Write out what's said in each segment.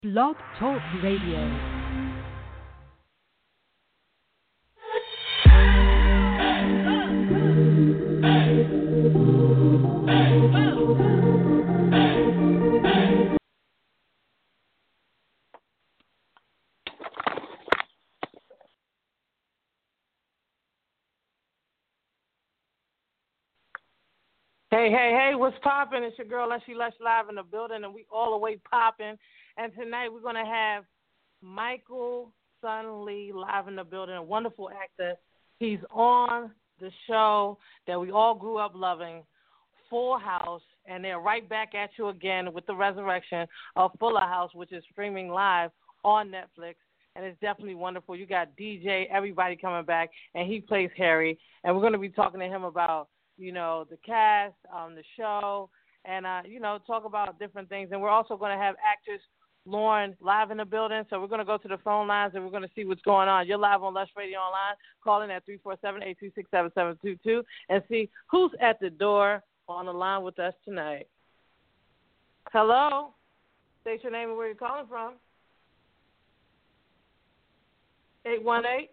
Blog Talk Radio. Hey, what's poppin'? It's your girl, Leslie Lush, live in the building, and we all the way poppin'. And tonight we're going to have Michael Sun Lee live in the building, a wonderful actor. He's on the show that we all grew up loving, Full House, and they're right back at you again with the resurrection of Fuller House, which is streaming live on Netflix. And it's definitely wonderful. You got DJ, everybody coming back, and he plays Harry. And we're going to be talking to him about the cast, the show, and, talk about different things. And we're also going to have actress Lauren live in the building. So we're going to go to the phone lines, and we're going to see what's going on. You're live on Lush Radio Online. Call in at 347-826-7722 and see who's at the door on the line with us tonight. Hello? State your name and where you're calling from. 818?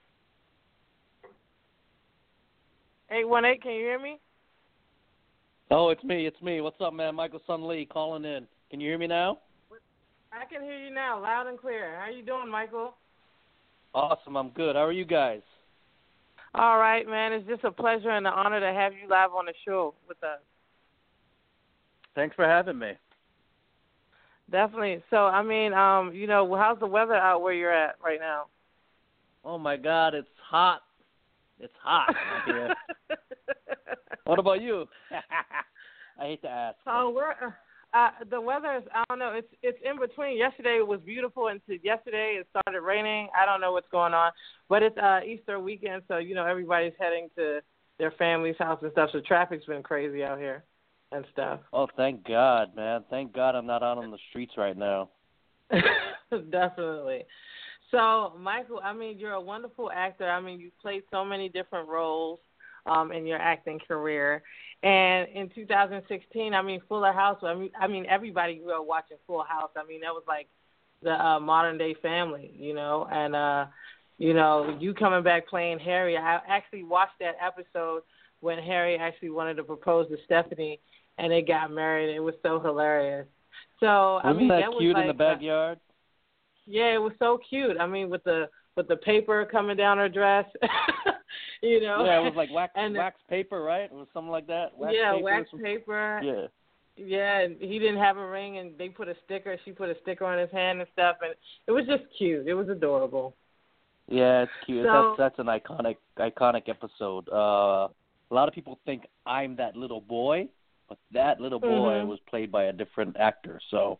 818, can you hear me? Oh, it's me. What's up, man? Michael Sun Lee calling in. Can you hear me now? I can hear you now, loud and clear. How you doing, Michael? Awesome, I'm good. How are you guys? All right, man. It's just a pleasure and an honor to have you live on the show with us. Thanks for having me. Definitely. So, how's the weather out where you're at right now? Oh, my God, it's hot. It's hot out here. What about you? I hate to ask. Oh, the weather is, I don't know, it's in between. Yesterday it was beautiful, and yesterday it started raining. I don't know what's going on, but it's Easter weekend, so, everybody's heading to their family's house and stuff, so traffic's been crazy out here and stuff. Oh, thank God, man. Thank God I'm not out on the streets right now. Definitely. So, Michael, you're a wonderful actor. You've played so many different roles in your acting career. And in 2016, Fuller House, everybody grew up watching Full House. That was like the modern-day family, And, you coming back playing Harry. I actually watched that episode when Harry actually wanted to propose to Stephanie, and they got married. It was so hilarious. So, Wasn't that was cute like, in the backyard? Yeah, it was so cute. With the paper coming down her dress, Yeah, it was like wax paper, right? It was something like that. Wax paper. Yeah. Yeah, and he didn't have a ring, and they put a sticker. She put a sticker on his hand and stuff, and it was just cute. It was adorable. Yeah, it's cute. So, that's an iconic episode. A lot of people think I'm that little boy, but that little boy was played by a different actor. So,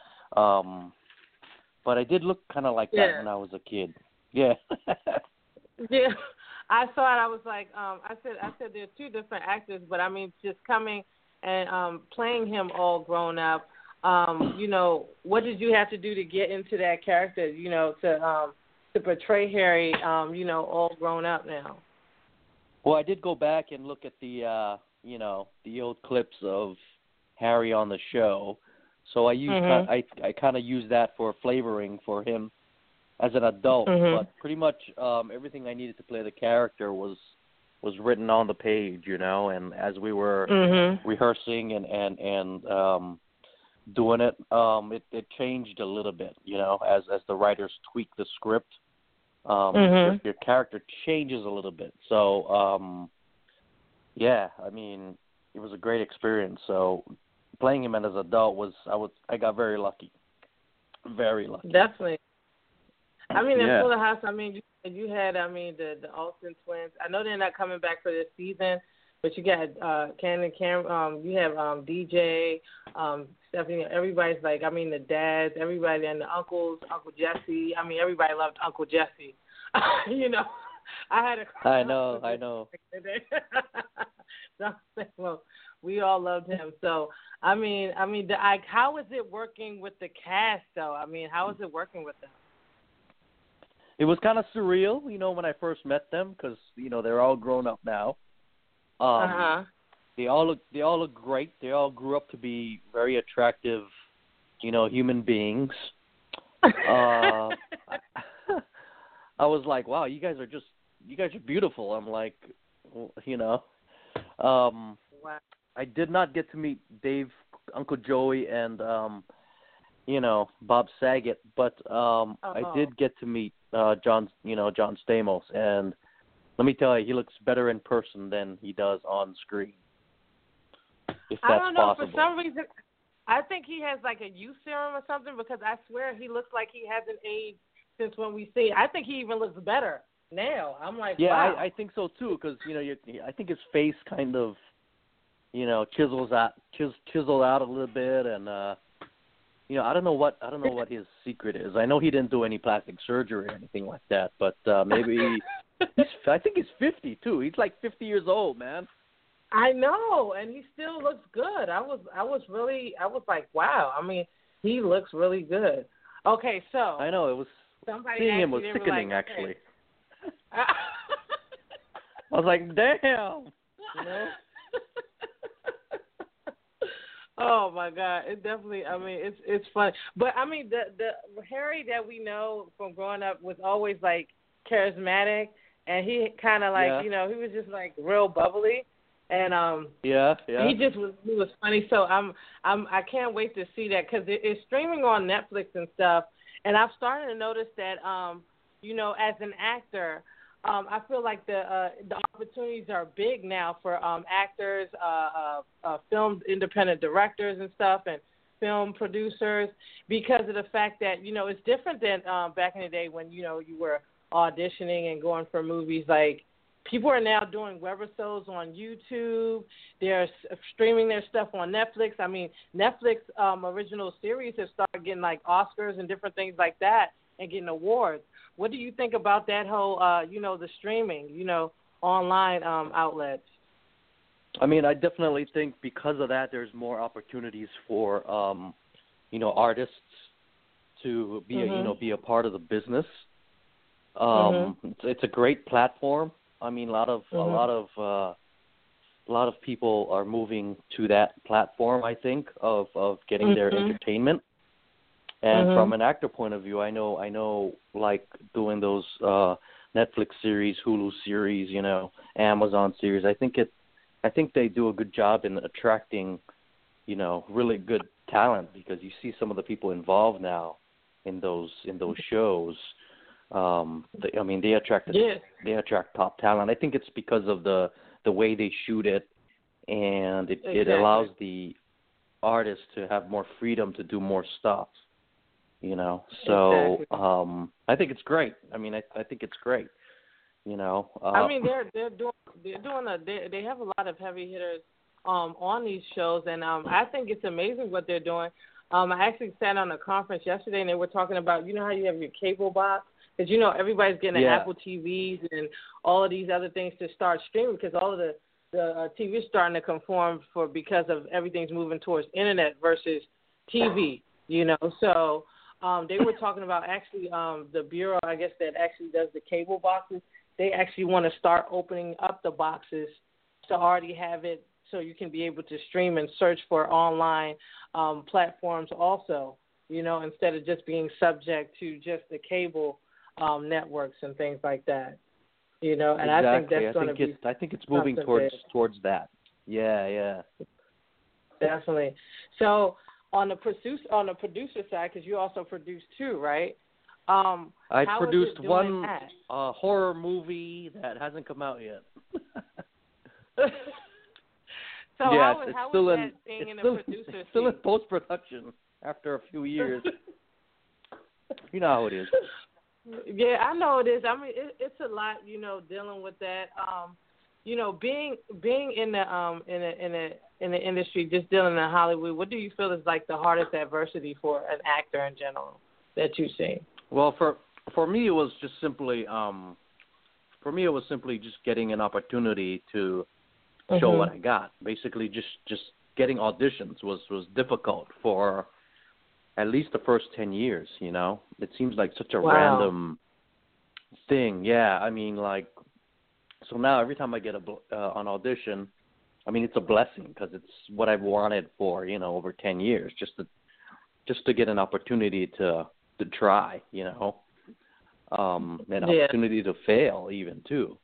but I did look kind of like that when I was a kid. Yeah. Yeah, I thought I was like, I said there's two different actors, but just coming and playing him all grown up. What did you have to do to get into that character? To portray Harry, all grown up now. Well, I did go back and look at the old clips of Harry on the show. So I used I kind of used that for flavoring for him as an adult, but pretty much everything I needed to play the character was written on the page, and as we were rehearsing and doing it, it changed a little bit, as the writers tweak the script, your character changes a little bit. So, it was a great experience. So playing him as an adult I got very lucky. Very lucky. Definitely. In Fuller House, you had, the Austin twins. I know they're not coming back for this season, but you got Ken and Cam. You have DJ, Stephanie. Everybody's like, the dads, everybody, and the uncles, Uncle Jesse. Everybody loved Uncle Jesse. I had a. I know. Well, we all loved him. So, how is it working with the cast, though? How is it working with them? It was kind of surreal, when I first met them, because they're all grown up now. They all look great. They all grew up to be very attractive, human beings. I was like, wow, you guys are beautiful. I'm like, you know, Wow. I did not get to meet Dave, Uncle Joey, and you know, Bob Saget, but I did get to meet John Stamos, and let me tell you, he looks better in person than he does on screen. If that's I don't know, possible. for some reason, I think he has like a youth serum or something, because I swear he looks like he hasn't aged since when we see. I think he even looks better now. I'm like, yeah, wow. I think so too, because you know, I think his face kind of, you know, chiseled out a little bit, and you know, I don't know what his secret is. I know he didn't do any plastic surgery or anything like that, but maybe I think he's 50 too. He's like 50 years old, man. I know, and he still looks good. I was like, wow. I mean, he looks really good. Okay, so I know, it was seeing him was sickening, like, actually. Okay. I was like, damn, you know. Oh my God! It definitely. I mean, it's fun, but I mean, the Harry that we know from growing up was always like charismatic, and he kind of like you know, he was just like real bubbly, and he was funny. So I can't wait to see that, because it's streaming on Netflix and stuff, and I've started to notice that you know, as an actor. I feel like the opportunities are big now for actors, film independent directors and stuff, and film producers, because of the fact that, you know, it's different than back in the day when, you know, you were auditioning and going for movies. Like, people are now doing webisodes on YouTube. They're streaming their stuff on Netflix. I mean, Netflix original series have started getting like Oscars and different things like that and getting awards. What do you think about that whole, you know, the streaming, you know, online outlets? I mean, I definitely think because of that, there's more opportunities for, you know, artists to be, you know, be a part of the business. It's a great platform. I mean, a lot of people are moving to that platform, I think, of getting their entertainment. And from an actor point of view, I know, like doing those Netflix series, Hulu series, you know, Amazon series. I think they do a good job in attracting, you know, really good talent, because you see some of the people involved now in those shows. They attract top talent. I think it's because of the way they shoot it, and it allows the artists to have more freedom to do more stuff. You know, so I think it's great. I mean, I think it's great. You know, I mean, they have a lot of heavy hitters on these shows, and I think it's amazing what they're doing. I actually sat on a conference yesterday, and they were talking about, you know, how you have your cable box, because, you know, everybody's getting Apple TVs and all of these other things to start streaming, because all of the TV is starting to conform because of everything's moving towards internet versus TV. You know, so. They were talking about actually the bureau, I guess, that actually does the cable boxes. They actually want to start opening up the boxes to already have it so you can be able to stream and search for online platforms also, you know, instead of just being subject to just the cable networks and things like that, you know. And exactly. I think that's going to be. I think it's moving towards that. Yeah. Definitely. So. On the producer side, because you also produce too, right? I produced one horror movie that hasn't come out yet. So yeah, how is that being in the producer seat? Still in post-production after a few years. You know how it is. Yeah, I know it is. I mean, it's a lot, you know, dealing with that. You know, being in the industry, just dealing in Hollywood, what do you feel is like the hardest adversity for an actor in general that you've seen? Well, for me, it was just simply just getting an opportunity to show what I got. Basically, just getting auditions was difficult for at least the first 10 years. You know, it seems like such a random thing. Yeah, I mean, like. So now every time I get an audition, I mean, it's a blessing, because it's what I've wanted for, you know, over 10 years, just to get an opportunity to to try, an opportunity to fail even too.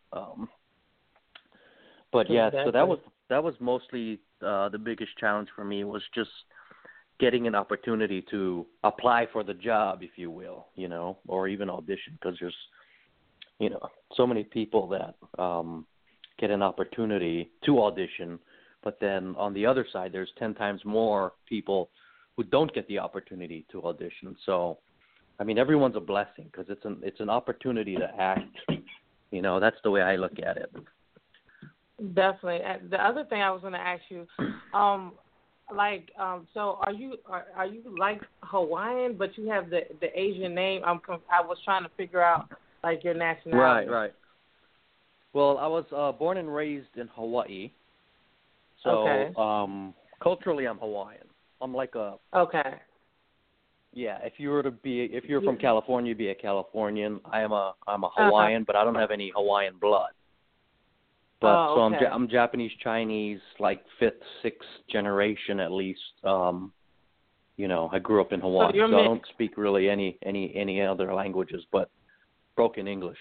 But yeah, so that was mostly the biggest challenge for me, was just getting an opportunity to apply for the job, if you will, or even audition, because there's, so many people that get an opportunity to audition, but then on the other side, there's 10 times more people who don't get the opportunity to audition. So, I mean, everyone's a blessing, because it's an opportunity to act. That's the way I look at it. Definitely. The other thing I was going to ask you, so are you like Hawaiian, but you have the Asian name? I was trying to figure out like your nationality. Right. Well, I was born and raised in Hawaii, so culturally I'm Hawaiian. I'm like a Yeah, if you're from California, you'd be a Californian. I'm a Hawaiian, but I don't have any Hawaiian blood. But I'm Japanese Chinese, like 5th, 6th generation at least. I grew up in Hawaii, so I don't speak really any other languages but broken English.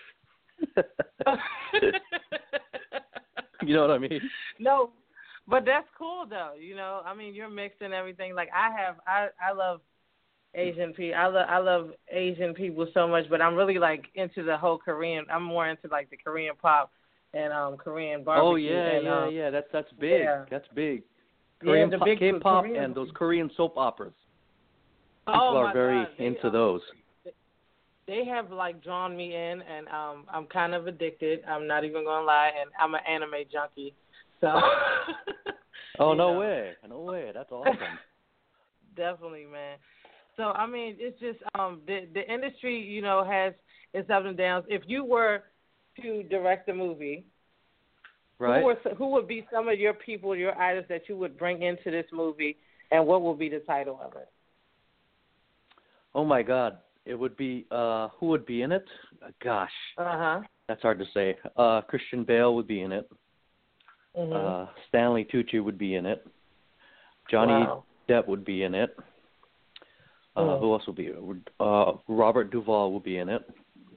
You know what I mean? No, but that's cool though. I mean, you're mixed and everything. Like I love Asian people. I love Asian people so much, but I'm really like into the whole Korean. I'm more into like the Korean pop and Korean barbecue. Oh yeah. That's big. Yeah. That's big. Korean the big K-pop Korean. And those Korean soap operas. People are very into those. They have like drawn me in, and I'm kind of addicted. I'm not even gonna lie, and I'm an anime junkie. So. Oh no way! That's awesome. Definitely, man. So I mean, it's just the industry, has its ups and downs. If you were to direct a movie, right? Who would be some of your people, your artists that you would bring into this movie, and what would be the title of it? Oh my God, it would be who would be in it? Gosh, that's hard to say. Christian Bale would be in it. Mm-hmm. Stanley Tucci would be in it. Johnny Depp would be in it. Who else would be? Robert Duvall would be in it.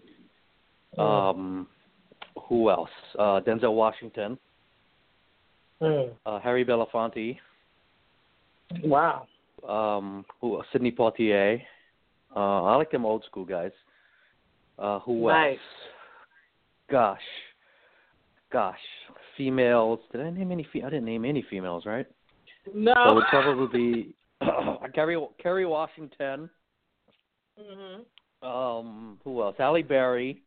Who else? Denzel Washington. Harry Belafonte. Wow. Sidney Poitier. I like them old school guys. Who else? Gosh. Females. Did I name any? I didn't name any females, right? No. So it would probably be Kerry Washington. Mm-hmm. Who else? Halle Berry.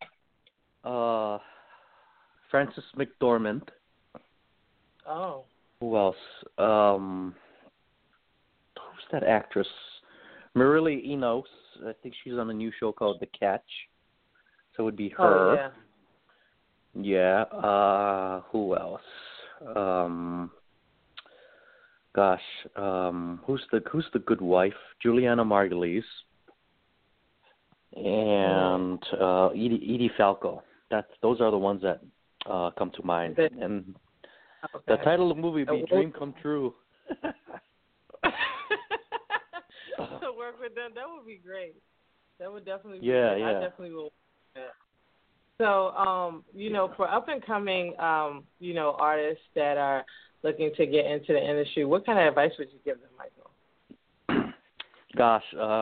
Frances McDormand. Oh. Who else? Who's that actress? Marily Enos. I think she's on a new show called The Catch. So it would be her. Oh, yeah. Yeah. Who else? Who's the good wife? Juliana Margulies. And Edie Falco. Those are the ones that come to mind. And the title of the movie would be Dream Come True. To work with them, that would be great. That would definitely be great. I definitely will. So, for up and coming, artists that are looking to get into the industry, what kind of advice would you give them, Michael? Gosh,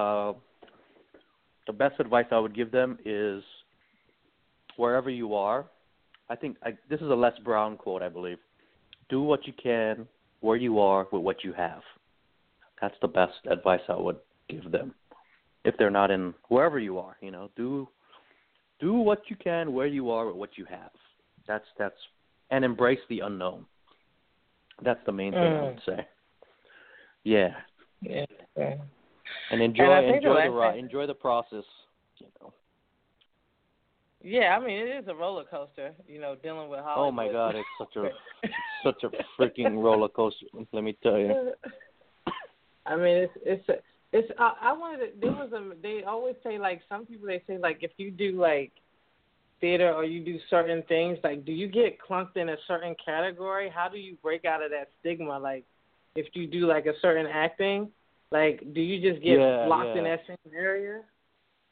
the best advice I would give them is wherever you are. I think this is a Les Brown quote, I believe. Do what you can where you are with what you have. That's the best advice I would give them. If they're not in wherever you are, do what you can where you are with what you have. That's and embrace the unknown. That's the main thing I would say. Yeah. Yeah. And enjoy the process. Yeah, I mean it is a roller coaster. Dealing with Hollywood. Oh my God, it's such a freaking roller coaster. Let me tell you. I mean it's. I wanted to, they always say, like, some people, they say, like, if you do, like, theater or you do certain things, like, do you get clunked in a certain category? How do you break out of that stigma? Like, if you do, like, a certain acting, like, do you just get locked in that same area?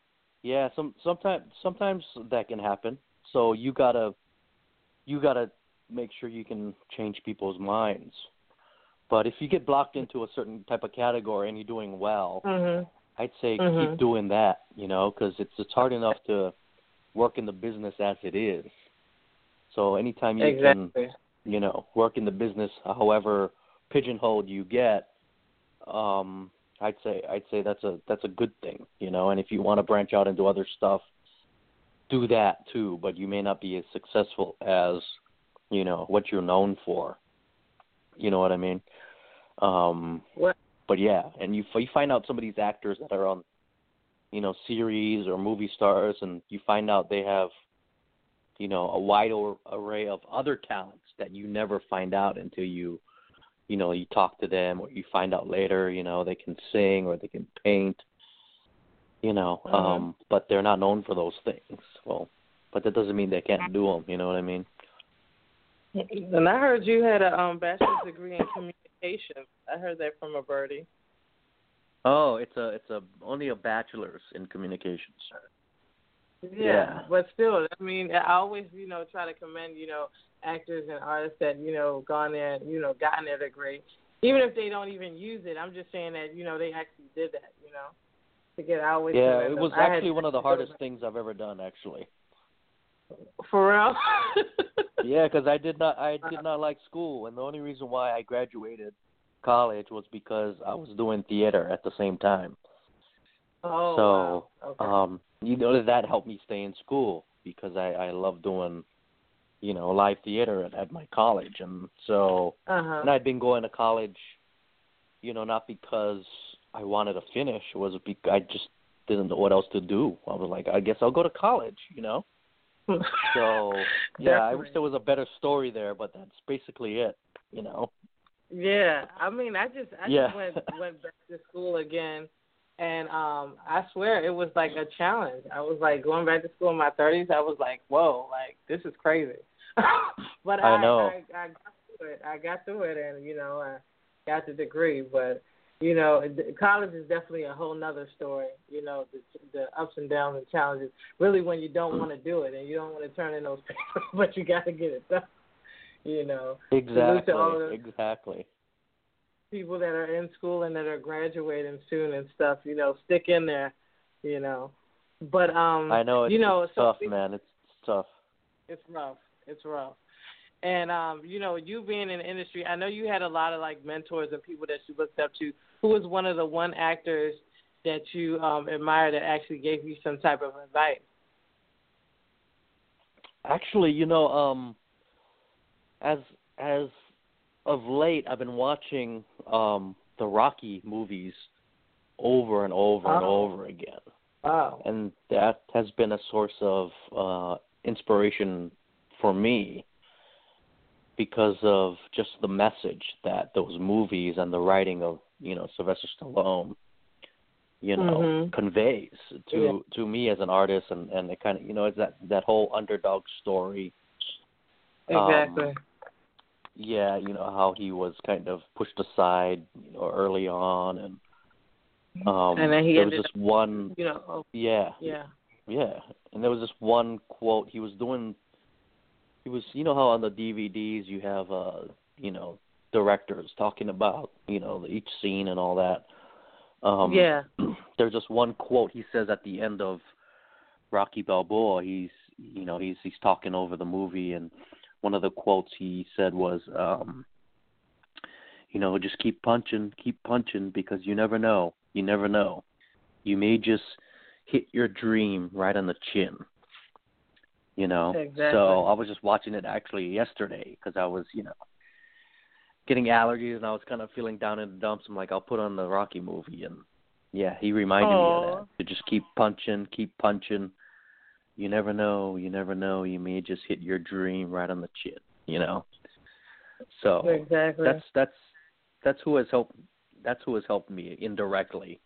Yeah, sometimes that can happen. So you gotta make sure you can change people's minds. But if you get blocked into a certain type of category and you're doing well, I'd say keep doing that, because it's hard enough to work in the business as it is. So anytime you can, work in the business, however pigeonholed you get, I'd say that's a good thing, And if you want to branch out into other stuff, do that too. But you may not be as successful as, what you're known for. You know what I mean? But yeah, and you find out some of these actors that are on, series or movie stars, and you find out they have, a wide array of other talents that you never find out until you talk to them, or you find out later, they can sing or they can paint, but they're not known for those things. Well, but that doesn't mean they can't do them. You know what I mean? And I heard you had a bachelor's degree in communications. I heard that from a birdie. Oh, it's only a bachelor's in communications. Yeah, but still, I mean, I always, try to commend, actors and artists that, gone there, gotten their degree. Even if they don't even use it, I'm just saying that, they actually did that, to get out with. Yeah, it was actually one of the hardest things I've ever done, actually. For real? Yeah, because I did not like school, and the only reason why I graduated college was because I was doing theater at the same time. Oh, so, wow. Okay. That helped me stay in school because I love doing, live theater at my college, and so and I'd been going to college, not because I wanted to finish. It was because I just didn't know what else to do. I was like, I guess I'll go to college, So, yeah, I wish there was a better story there, but that's basically it, Yeah, I mean, I just went back to school again, and I swear it was like a challenge. I was like going back to school in my 30s. I was like, whoa, like this is crazy. But I know. I got through it. I got through it, and I got the degree. But college is definitely a whole nother story. The ups and downs and challenges. Really, when you don't want to do it and you don't want to turn in those papers, but you got to get it done. Exactly. People that are in school and that are graduating soon and stuff, stick in there, But I know it's tough, man. It's tough. It's rough. And you being in the industry, I know you had a lot of like mentors and people that you looked up to. Who was one of the actors that you admire that actually gave you some type of advice? Actually, as of late, I've been watching the Rocky movies over and over and over again. Wow. And that has been a source of inspiration for me because of just the message that those movies and the writing of, Sylvester Stallone, conveys to me as an artist, and it kind of, it's that whole underdog story. Exactly. Yeah, how he was kind of pushed aside, early on, and and then he there ended was this one, yeah, and there was this one quote he was, how on the DVDs you have, directors talking about, each scene and all that. There's just one quote he says at the end of Rocky Balboa. He's talking over the movie, and one of the quotes he said was, just keep punching because you never know. You may just hit your dream right on the chin. Exactly. So I was just watching it actually yesterday because I was, getting allergies and I was kind of feeling down in the dumps. I'm like, I'll put on the Rocky movie, and yeah, he reminded me of that. To just keep punching. You never know. You may just hit your dream right on the chin. So exactly. That's who has helped. That's who has helped me indirectly,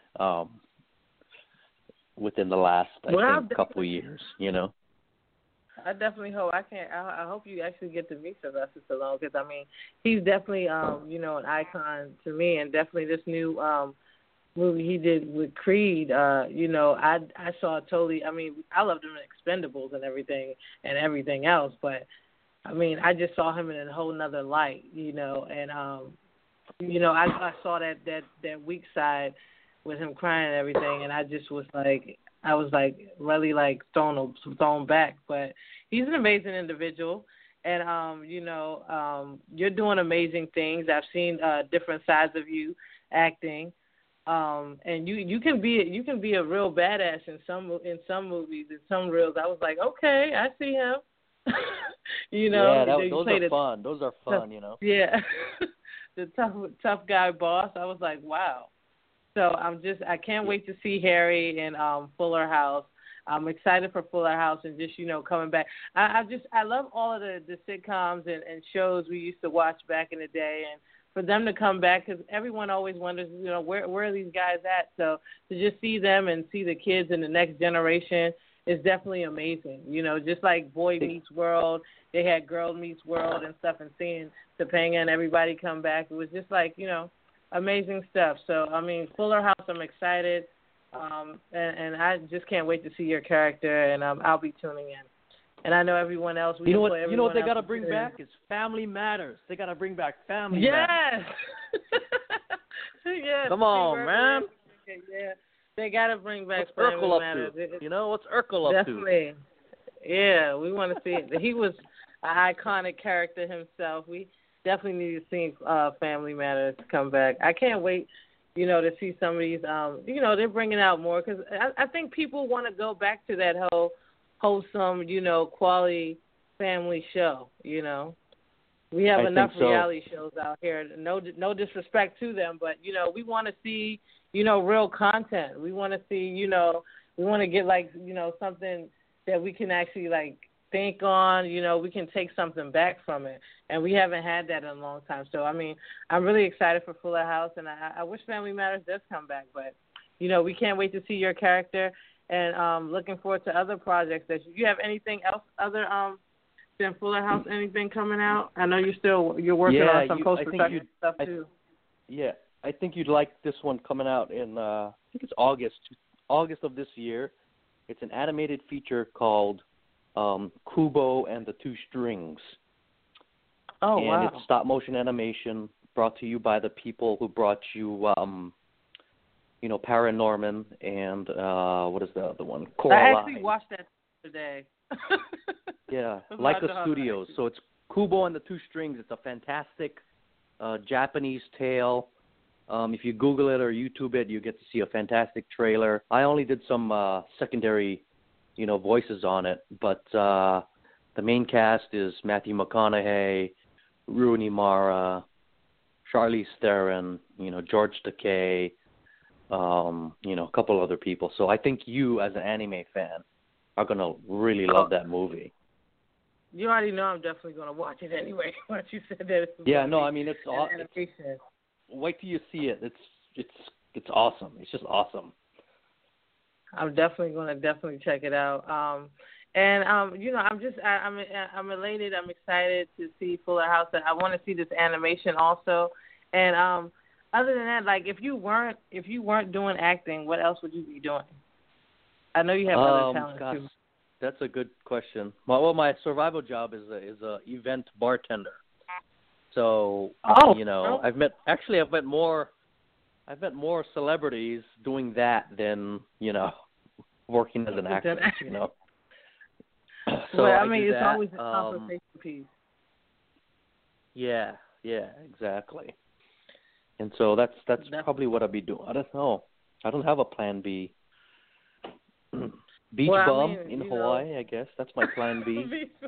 within the last couple of years. I definitely hope I hope you actually get to meet Sylvester Stallone, because I mean he's definitely an icon to me, and definitely this new movie he did with Creed, I saw totally. I mean, I loved him in Expendables and everything else, but I mean, I just saw him in a whole nother light, and I saw that weak side with him crying and everything, and I just was like, really like thrown back. But he's an amazing individual, and you're doing amazing things. I've seen different sides of you acting. And you can be a real badass in some movies, in some reels. I was like, okay, I see him. Yeah, those are fun. Those are fun, Yeah, the tough guy boss. I was like, wow. So I can't wait to see Harry in Fuller House. I'm excited for Fuller House and just coming back. I love all of the sitcoms and shows we used to watch back in the day, and for them to come back, because everyone always wonders, where are these guys at? So to just see them and see the kids in the next generation is definitely amazing. Just like Boy Meets World, they had Girl Meets World and stuff, and seeing Topanga and everybody come back, it was just like, amazing stuff. So, I mean, Fuller House, I'm excited, and I just can't wait to see your character, and I'll be tuning in. And I know everyone else. You know what they got to bring back is Family Matters. They got to bring back Family Matters. Yes. Come on, man. Yeah. They got to bring back What's Family Urkel Matters. Up to? What's Urkel up to? Definitely. Yeah, we want to see it. He was an iconic character himself. We definitely need to see Family Matters come back. I can't wait, to see some of these. They're bringing out more, because I think people want to go back to that whole wholesome, quality family show. We have enough reality shows out here. No disrespect to them, but we want to see real content. We want to see we want to get something that we can actually think on. We can take something back from it, and we haven't had that in a long time. So I mean, I'm really excited for Fuller House, and I wish Family Matters does come back. But we can't wait to see your character. And looking forward to other projects. Do you have anything else other than Fuller House? Anything coming out? I know you're working on some post-production stuff too. I think you'd like this one coming out in I think it's August of this year. It's an animated feature called Kubo and the Two Strings. Oh, wow! And it's stop motion animation brought to you by the people who brought you. Paranorman and what is the other one? Coraline. I actually watched that today. Yeah, Leica Studios. So it's Kubo and the Two Strings. It's a fantastic Japanese tale. If you Google it or YouTube it, you get to see a fantastic trailer. I only did some secondary, voices on it, but the main cast is Matthew McConaughey, Rooney Mara, Charlize Theron, George Takei. A couple other people. So I think you, as an anime fan, are going to really love that movie. You already know I'm definitely going to watch it anyway. Once you said that. It's awesome. Wait till you see it. It's awesome. It's just awesome. I'm definitely going to check it out. I'm elated. I'm excited to see Fuller House. I want to see this animation also. And other than that, if you weren't doing acting, what else would you be doing? I know you have other talents too. That's a good question. My survival job is a event bartender. So I've met more celebrities doing that than working as an actor. So it's always a conversation piece. Yeah, exactly. And so that's probably what I'll be doing. I don't know. I don't have a plan B. Beach bum in Hawaii, I guess. That's my plan B.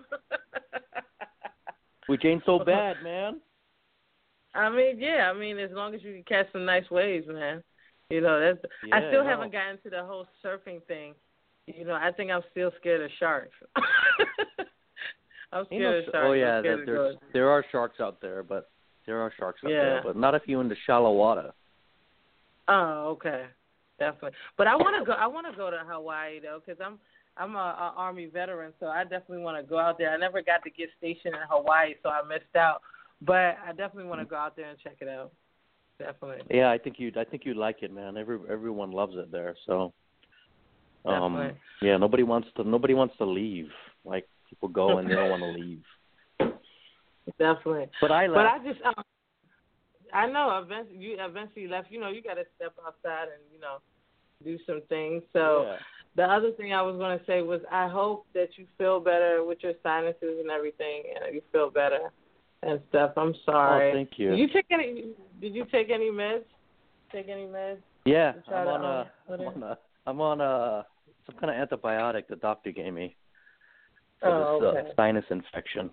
Which ain't so bad, man. As long as you can catch some nice waves, man. I still haven't gotten to the whole surfing thing. I think I'm still scared of sharks. I'm scared of sharks. Oh, yeah, there are sharks out there, but not if you're in the shallow water. Oh, okay, definitely. But I want to go to Hawaii though, because I'm a Army veteran, so I definitely want to go out there. I never got to get stationed in Hawaii, so I missed out. But I definitely want to go out there and check it out. Definitely. Yeah, I think you'd like it, man. Everyone loves it there. So, Definitely. yeah, nobody wants to leave. Like people go and they don't want to leave. Definitely. But I left. But I just, I know you eventually left. You know, you got to step outside and do some things. So Yeah. the other thing I was going to say was I hope that you feel better with your sinuses and everything, and you feel better and stuff. I'm sorry. Oh, thank you. Did you take any meds? Take any meds? Yeah, I'm I'm on some kind of antibiotic the doctor gave me for okay. this sinus infection.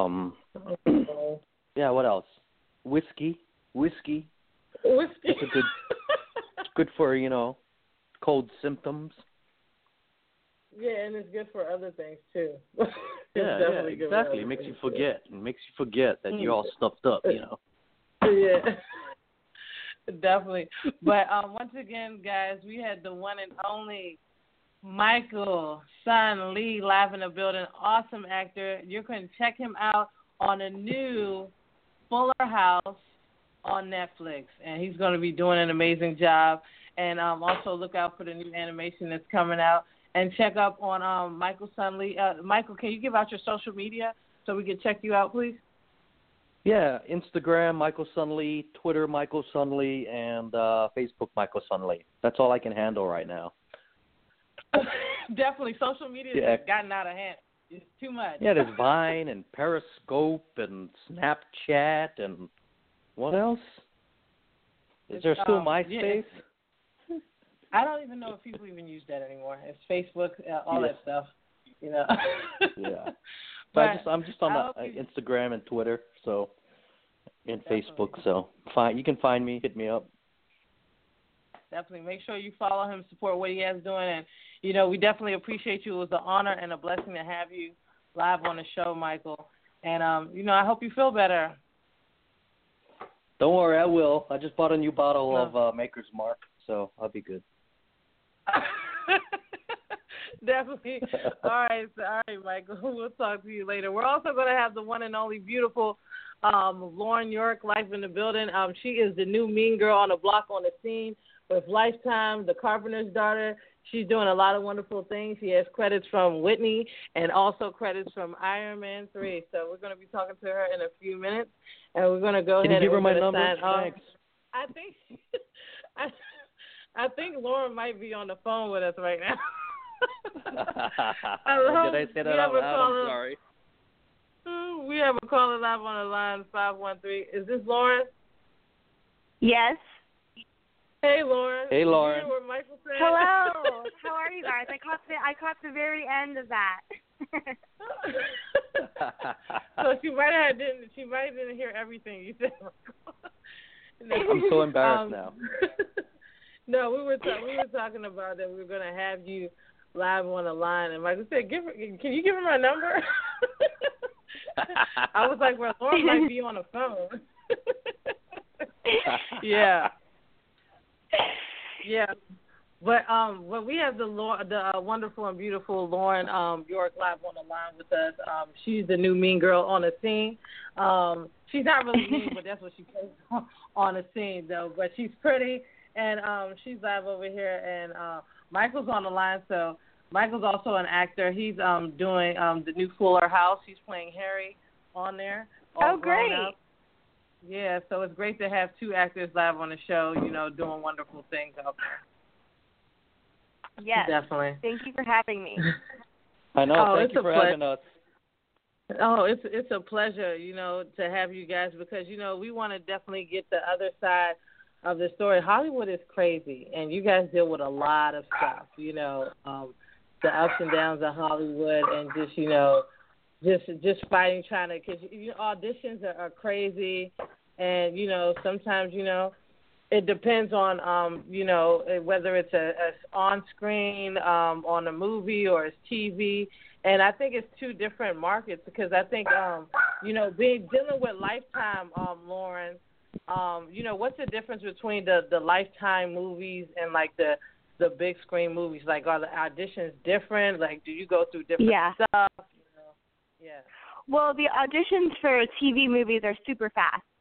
Yeah, what else? Whiskey. It's good for, cold symptoms. Yeah, and it's good for other things too. Yeah, exactly. It makes you forget. It makes you forget that you're all stuffed up, Yeah. Definitely. But once again, guys, we had the one and only Michael Son Lee live in the building. Awesome actor. You can check him out on a new Fuller House on Netflix, and he's going to be doing an amazing job. And also look out for the new animation that's coming out. And check up on Michael Son Lee. Michael, can you give out your social media so we can check you out, please? Yeah, Instagram, Michael Son Lee, Twitter, Michael Son Lee, and Facebook, Michael Son Lee. That's all I can handle right now. Definitely. Social media has gotten out of hand. It's too much. Yeah, there's Vine and Periscope and Snapchat and what else? Is there still MySpace? Yeah, I don't even know if people even use that anymore. It's Facebook, all that stuff, Yeah. But I'm just on Instagram and Twitter, and Facebook. So you can find me, hit me up. Definitely. Make sure you follow him, support what he has doing, and we definitely appreciate you. It was an honor and a blessing to have you live on the show, Michael. And I hope you feel better. Don't worry, I will. I just bought a new bottle of Maker's Mark, so I'll be good. Definitely. All right, Michael. We'll talk to you later. We're also going to have the one and only beautiful Lauren York live in the building. She is the new mean girl on the block on the scene with Lifetime, The Carpenter's Daughter. She's doing a lot of wonderful things. She has credits from Whitney and also credits from Iron Man 3. So we're going to be talking to her in a few minutes, and we're going to go ahead and give her my number? Thanks. I think Lauren might be on the phone with us right now. Did I say that out loud? I'm sorry. We have a caller live on the line, 513. Is this Lauren? Yes. Hey, Lauren. Hey, Lauren. You hear what Michael said? Hello. How are you guys? I caught the very end of that. So she might didn't hear everything you said. I'm so embarrassed now. No, we were talking about that we were going to have you live on the line, and Michael said, "Can you give her my number?" I was like, "Well, Lauren might be on the phone." Yeah. But we have the wonderful and beautiful Lauren York live on the line with us. She's the new mean girl on the scene. She's not really mean, but that's what she plays on the scene, though. But she's pretty, and she's live over here. And Michael's on the line, so Michael's also an actor. He's doing the new Fuller House. He's playing Harry on there. Oh, great. Yeah, so it's great to have two actors live on the show, doing wonderful things out there. Yes. Definitely. Thank you for having me. I know. Thank you for having us. Oh, it's a pleasure, to have you guys because, we want to definitely get the other side of the story. Hollywood is crazy, and you guys deal with a lot of stuff, the ups and downs of Hollywood and just fighting, trying to, because auditions are crazy, and, sometimes, it depends on, whether it's a on-screen, on a movie or it's TV, and I think it's two different markets because I think, dealing with Lifetime, Lauren, what's the difference between the Lifetime movies and, like, the big screen movies? Like, are the auditions different? Like, do you go through different stuff? Yeah. Well, the auditions for TV movies are super fast.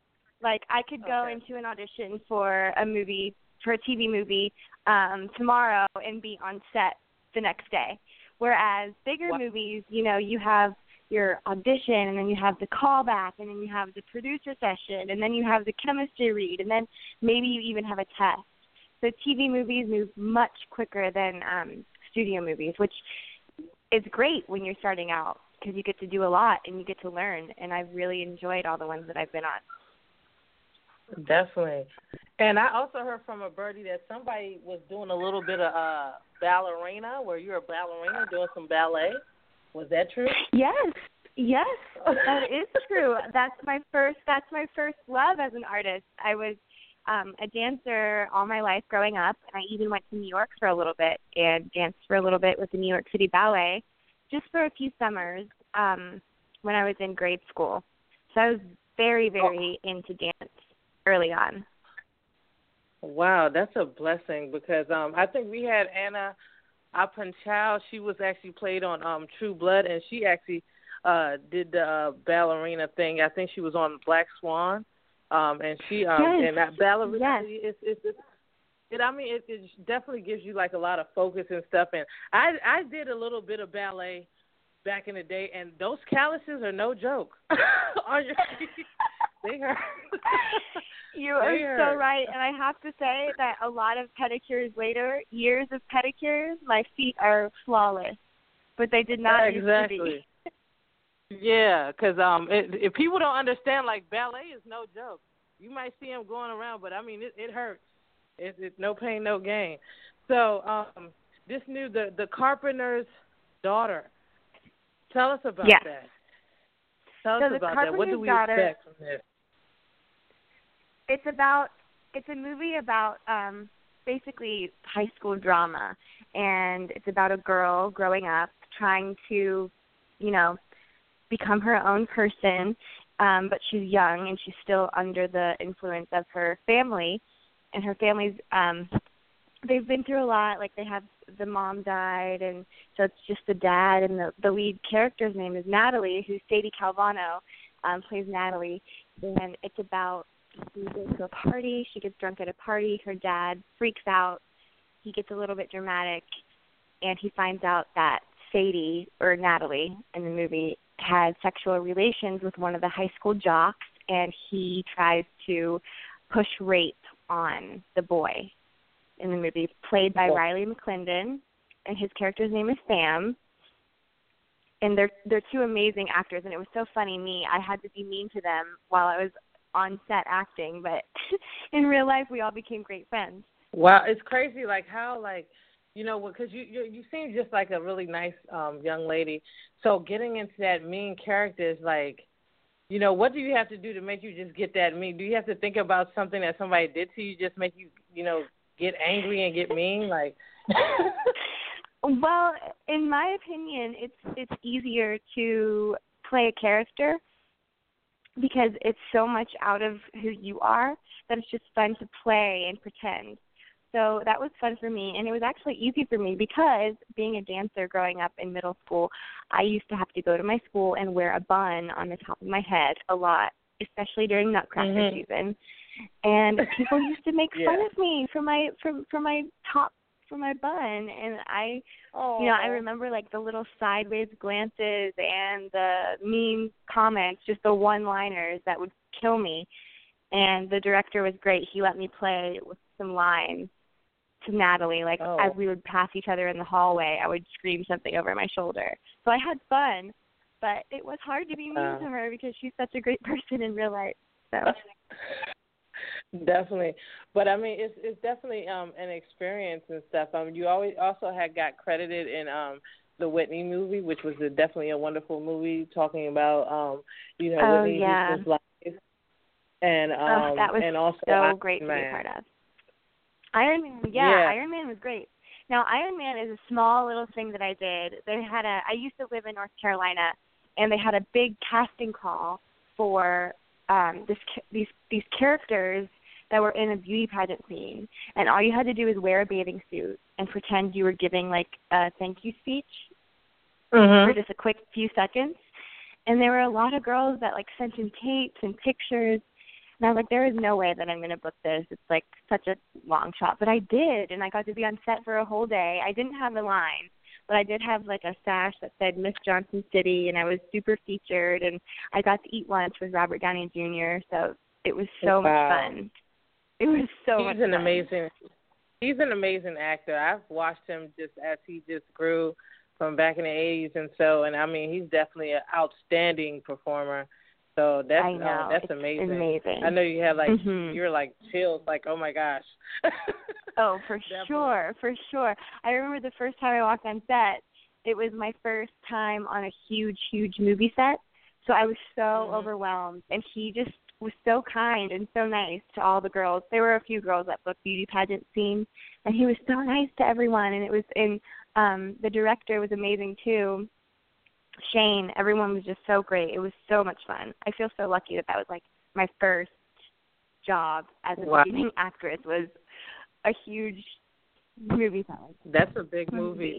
Like, I could go into an audition for a TV movie tomorrow and be on set the next day. Whereas bigger movies, you have your audition, and then you have the callback, and then you have the producer session, and then you have the chemistry read, and then maybe you even have a test. So TV movies move much quicker than studio movies, which is great when you're starting out because you get to do a lot and you get to learn, and I've really enjoyed all the ones that I've been on. Definitely. And I also heard from a birdie that somebody was doing a little bit of ballerina, where you're a ballerina doing some ballet. Was that true? Yes, that is true. That's my first love as an artist. I was a dancer all my life growing up, and I even went to New York for a little bit and danced for a little bit with the New York City Ballet just for a few summers when I was in grade school. So I was very, very into dance early on. Wow, that's a blessing because I think we had Anna Apanchal. She was actually played on True Blood, and she actually did the ballerina thing. I think she was on Black Swan, and she and that ballerina. Yes. It definitely gives you like a lot of focus and stuff. And I did a little bit of ballet back in the day, and those calluses are no joke on your feet. They hurt. You are so right, and I have to say that a lot of pedicures later, years of pedicures, my feet are flawless, but they did not used to be. Yeah, because if people don't understand, like, ballet is no joke. You might see them going around, but, I mean, it hurts. It's no pain, no gain. So this new, the Carpenter's Daughter, tell us about that. Tell us about that. What do we expect from this? It's a movie about basically high school drama, and it's about a girl growing up trying to, become her own person, but she's young and she's still under the influence of her family, and her family's they've been through a lot. Like, they have the mom died, and so it's just the dad, and the lead character's name is Natalie, who's Sadie Calvano, plays Natalie, and it's about she goes to a party, she gets drunk at a party, her dad freaks out, he gets a little bit dramatic, and he finds out that Sadie, or Natalie in the movie, has sexual relations with one of the high school jocks, and he tries to push rape on the boy in the movie, played by Riley McClendon, and his character's name is Sam. And they're two amazing actors, and it was so funny. I had to be mean to them while I was on set acting, but in real life we all became great friends. Wow, it's crazy, like how, like, because you seem just like a really nice young lady. So getting into that mean character is like, what do you have to do to make you just get that mean? Do you have to think about something that somebody did to you just make you, get angry and get mean? Like, well, in my opinion, it's easier to play a character because it's so much out of who you are that it's just fun to play and pretend. So that was fun for me, and it was actually easy for me because being a dancer growing up in middle school, I used to have to go to my school and wear a bun on the top of my head a lot, especially during Nutcracker season. And people used to make fun of me for my top, for my bun, and I remember like the little sideways glances and the mean comments, just the one-liners that would kill me. And the director was great. He let me play with some lines to Natalie. Like, as we would pass each other in the hallway, I would scream something over my shoulder. So I had fun, but it was hard to be mean to her because she's such a great person in real life. So. Definitely. But, I mean, it's definitely an experience and stuff. You always also got credited in the Whitney movie, which was definitely a wonderful movie talking about, Whitney Houston's life. And that was and also so great to be a part of. Iron Man, Iron Man was great. Now, Iron Man is a small little thing that I did. I used to live in North Carolina, and they had a big casting call for these characters that were in a beauty pageant scene, and all you had to do was wear a bathing suit and pretend you were giving like a thank you speech for just a quick few seconds. And there were a lot of girls that like sent in tapes and pictures, And I was like, there is no way that I'm going to book this. It's like such a long shot. But I did, and I got to be on set for a whole day. I didn't have a line, but I did have like a sash that said Miss Johnson City, and I was super featured, and I got to eat lunch with Robert Downey Jr., so it was so much fun. It was so much fun. He's an amazing actor. I've watched him just as he just grew from back in the 80s and I mean, he's definitely an outstanding performer. So that's that's amazing. I know you had like you were like chills, like, oh my gosh. Oh, for sure. I remember the first time I walked on set, it was my first time on a huge movie set. So I was so overwhelmed, and he just was so kind and so nice to all the girls. There were a few girls that booked beauty pageant scene, and he was so nice to everyone. And it was the director was amazing too. Shane, everyone was just so great. It was so much fun. I feel so lucky that was like my first job as a leading actress, was a huge movie set. That's a big movie.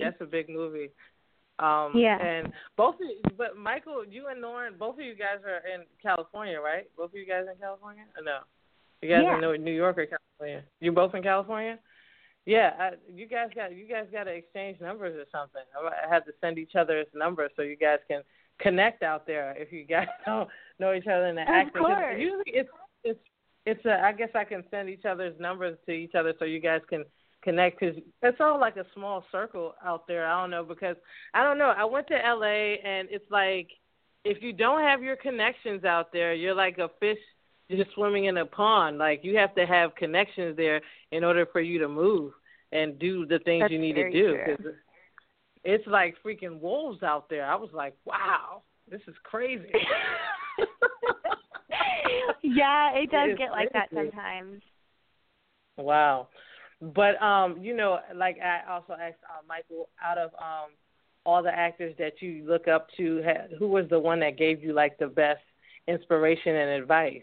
And but Michael, you and Lauren, both of you guys are in California, right? Both of you guys in California? Or no? You guys in New York or California? You both in California? Yeah, you guys got to exchange numbers or something. I have to send each other's numbers so you guys can connect out there if you guys don't know each other in the acting. Of course. Usually I guess I can send each other's numbers to each other so you guys can connect, because it's all like a small circle out there. I don't know, because I went to LA, and it's like if you don't have your connections out there, you're like a fish just swimming in a pond. Like, you have to have connections there in order for you to move and do the things you need to do. Cause it's like freaking wolves out there. I was like, wow, this is crazy. Yeah, it does get like that sometimes. Wow. But, like I also asked Michael, out of all the actors that you look up to, who was the one that gave you, like, the best inspiration and advice?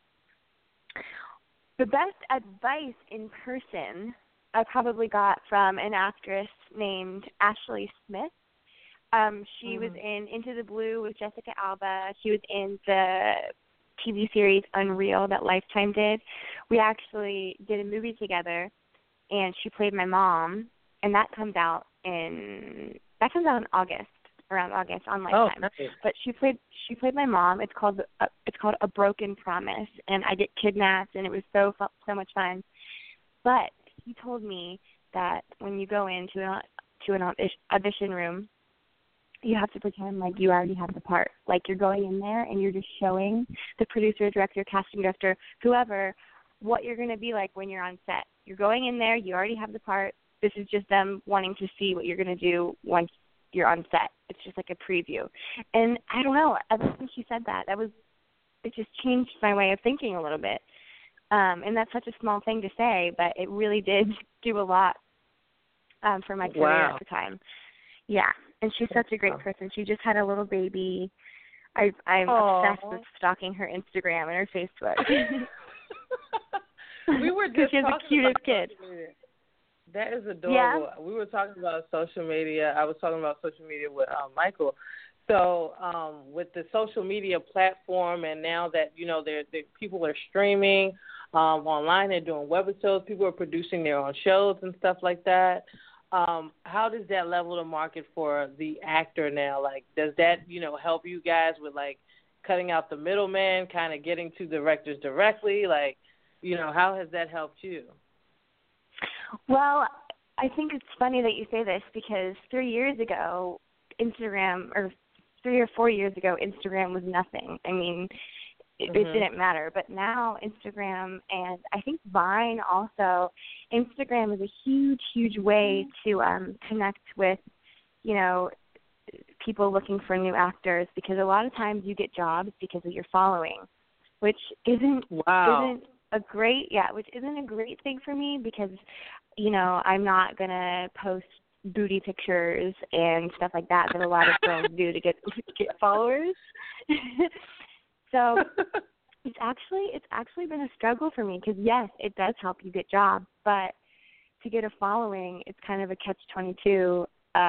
The best advice in person I probably got from an actress named Ashley Smith. She was in Into the Blue with Jessica Alba. She was in the TV series Unreal that Lifetime did. We actually did a movie together, and she played my mom, and that comes out in August, around August on Lifetime. Oh, nice. But she played my mom. It's called A Broken Promise, and I get kidnapped, and it was so much fun. But he told me that when you go into an audition room, you have to pretend like you already have the part. Like, you're going in there and you're just showing the producer, director, casting director, whoever, what you're going to be like when you're on set. You're going in there, you already have the part. This is just them wanting to see what you're going to do once you're on set. It's just like a preview. And I don't know, ever since she said that, it just changed my way of thinking a little bit. And that's such a small thing to say, but it really did do a lot for my career at the time. Yeah, and she's such a great person. She just had a little baby. I'm obsessed with stalking her Instagram and her Facebook. We were just she has the cutest kid. That is adorable. Yeah? We were talking about social media. I was talking about social media with Michael. So with the social media platform, and now that, people are streaming online, they're doing webisodes, people are producing their own shows and stuff like that. How does that level the market for the actor now? Like, does that, help you guys with, like, cutting out the middleman, kind of getting to directors directly? Like, how has that helped you? Well, I think it's funny that you say this, because 3 years ago, Instagram, or 3 or 4 years ago, Instagram was nothing. I mean, it didn't matter. But now Instagram, and I think Vine also, Instagram is a huge, huge way to connect with, people looking for new actors, because a lot of times you get jobs because of your following, which isn't a great thing for me, because, I'm not going to post booty pictures and stuff like that a lot of girls do to get followers. So it's actually been a struggle for me, because yes, it does help you get jobs, but to get a following, it's kind of a catch-22.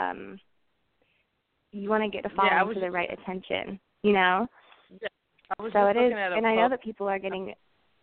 You want to get a following for the right attention, Yeah, so it is, and I know that people are getting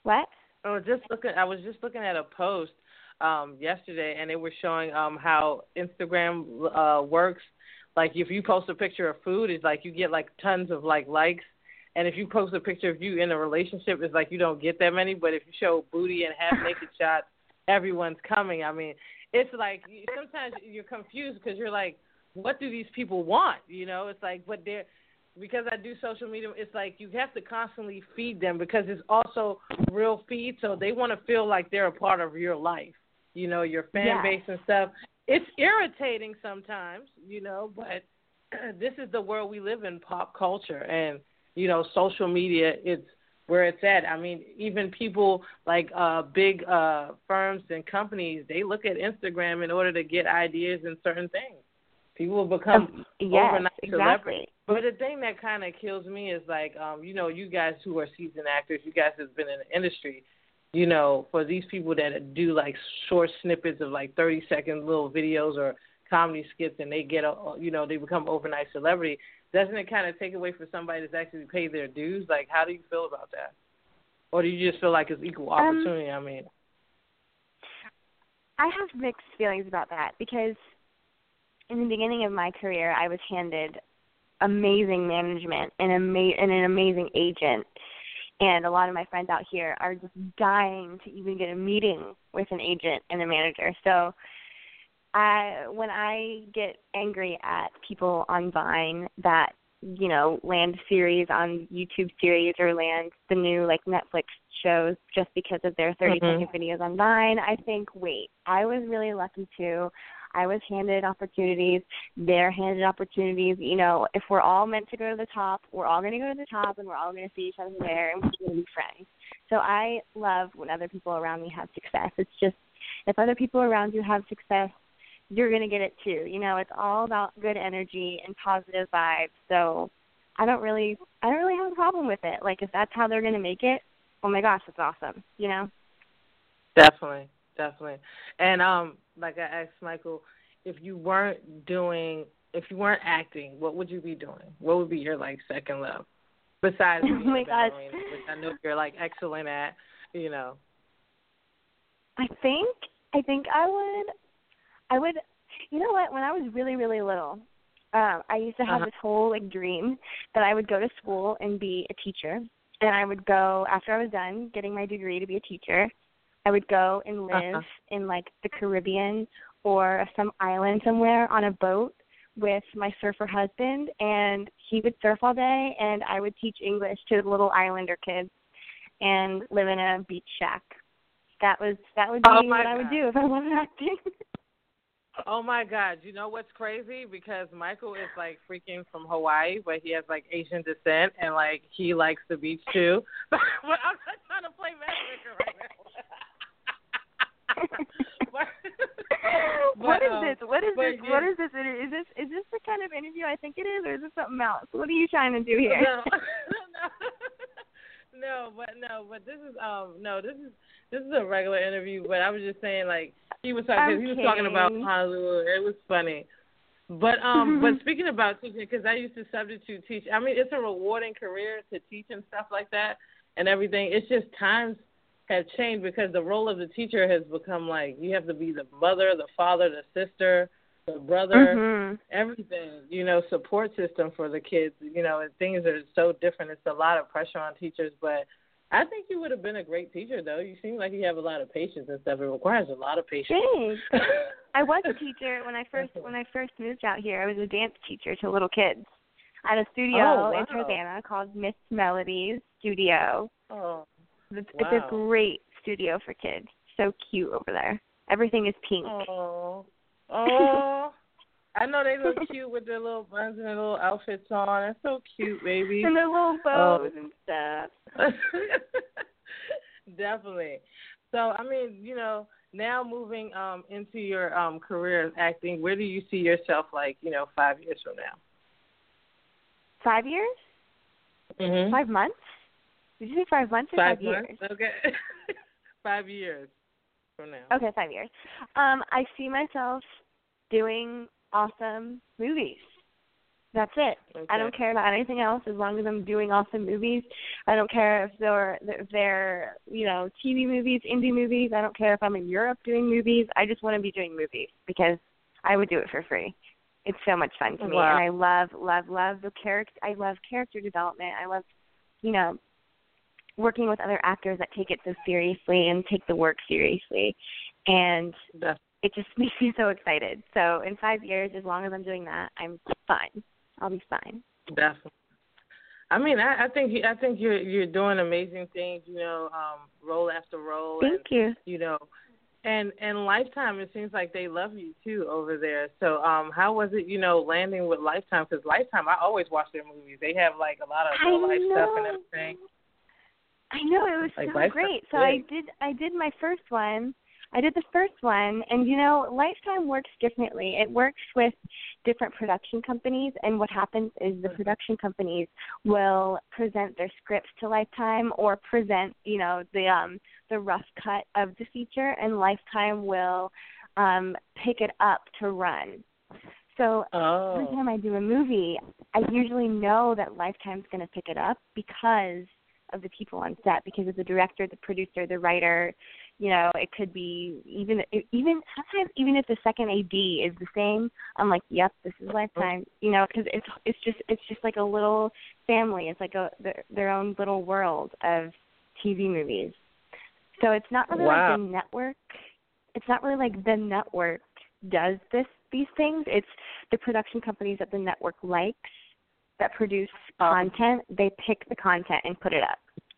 What? I was just looking at a post yesterday, and they were showing how Instagram works. Like if you post a picture of food, it's like you get like tons of like likes, and if you post a picture of you in a relationship, it's like you don't get that many. But if you show booty and half naked shots, everyone's coming. I mean, it's like sometimes you're confused because you're like, what do these people want? You know, it's like, but they're because I do social media, it's like you have to constantly feed them because it's also real feed, so they want to feel like they're a part of your life, you know, your fan base and stuff. It's irritating sometimes, you know, but this is the world we live in, pop culture, and, you know, social media, it's where it's at. I mean, even people like big firms and companies, they look at Instagram in order to get ideas in certain things. People will become overnight celebrities. But the thing that kind of kills me is like, you know, you guys who are seasoned actors, you guys have been in the industry, you know, for these people that do like short snippets of like 30-second little videos or comedy skits and they get, you know, they become overnight celebrity, doesn't it kind of take away from somebody that's actually paid their dues? Like, how do you feel about that? Or do you just feel like it's equal opportunity? I mean, I have mixed feelings about that because in the beginning of my career, I was handed amazing management and an amazing agent. And a lot of my friends out here are just dying to even get a meeting with an agent and a manager. So when I get angry at people on Vine that, you know, land series on YouTube series or land the new, like, Netflix shows just because of their 30-second videos on Vine, I think, wait, I was really lucky too. I was handed opportunities. They're handed opportunities. You know, if we're all meant to go to the top, we're all going to go to the top, and we're all going to see each other there, and we're going to be friends. So I love when other people around me have success. It's just if other people around you have success, you're going to get it too. You know, it's all about good energy and positive vibes. So I don't really have a problem with it. Like, if that's how they're going to make it, oh my gosh, that's awesome. You know? Definitely. And like I asked Michael, if you weren't acting, what would you be doing? What would be your like second love besides being a ballerina, which I know you're like excellent at, you know? I think I would. You know what? When I was really, really little, I used to have this whole like dream that I would go to school and be a teacher, and I would go after I was done getting my degree to be a teacher. I would go and live in, like, the Caribbean or some island somewhere on a boat with my surfer husband, and he would surf all day, and I would teach English to the little islander kids and live in a beach shack. That would be what I would do if I wasn't acting. Oh, my God. You know what's crazy? Because Michael is, like, freaking from Hawaii, but he has, like, Asian descent, and, like, he likes the beach, too. But I'm not trying to play matchmaker right now. What is this? What is this? Is this the kind of interview I think it is, or is this something else? What are you trying to do here? But this is a regular interview. But I was just saying, like, he was talking about Honolulu. It was funny. But but speaking about teaching, because I used to substitute teach. I mean, it's a rewarding career to teach and stuff like that and everything. It's just times have changed because the role of the teacher has become like you have to be the mother, the father, the sister, the brother, everything, you know, support system for the kids, you know, and things are so different. It's a lot of pressure on teachers, but I think you would have been a great teacher, though. You seem like you have a lot of patience and stuff. It requires a lot of patience. Thanks. I was a teacher when I first moved out here. I was a dance teacher to little kids. I had a studio in Tarzana called Miss Melody's Studio. Oh. It's a great studio for kids. So cute over there. Everything is pink. Oh. I know they look cute with their little buns and their little outfits on. It's so cute, baby. And their little bows and stuff. Definitely. So, I mean, you know, now moving into your career as acting, where do you see yourself, like, you know, 5 years from now? 5 years? 5 months? Did you say 5 months or 5 years? Okay. 5 years from now. Okay, 5 years. I see myself doing awesome movies. That's it. Okay. I don't care about anything else as long as I'm doing awesome movies. I don't care if they're TV movies, indie movies. I don't care if I'm in Europe doing movies. I just want to be doing movies because I would do it for free. It's so much fun to me, Wow. and I love the character. I love character development. I love, working with other actors that take it so seriously and take the work seriously, and it just makes me so excited. So in 5 years, as long as I'm doing that, I'm fine. I'll be fine. Definitely. I mean, I think you're doing amazing things. Role after role. Thank you. And Lifetime, it seems like they love you too over there. So, how was it, landing with Lifetime? Because Lifetime, I always watch their movies. They have like a lot of real life stuff and everything. I know, it was like so great. So I did my first one. I did the first one, and Lifetime works differently. It works with different production companies, and what happens is the production companies will present their scripts to Lifetime or present, the rough cut of the feature, and Lifetime will pick it up to run. So every time I do a movie, I usually know that Lifetime's going to pick it up because of the people on set, because of the director, the producer, the writer. It could be even sometimes even if the second AD is the same, I'm like, yep, this is Lifetime. Because it's just like a little family. It's like their own little world of TV movies. So it's not really like the network. It's not really like the network does these things. It's the production companies that the network likes that produce content. They pick the content and put it up.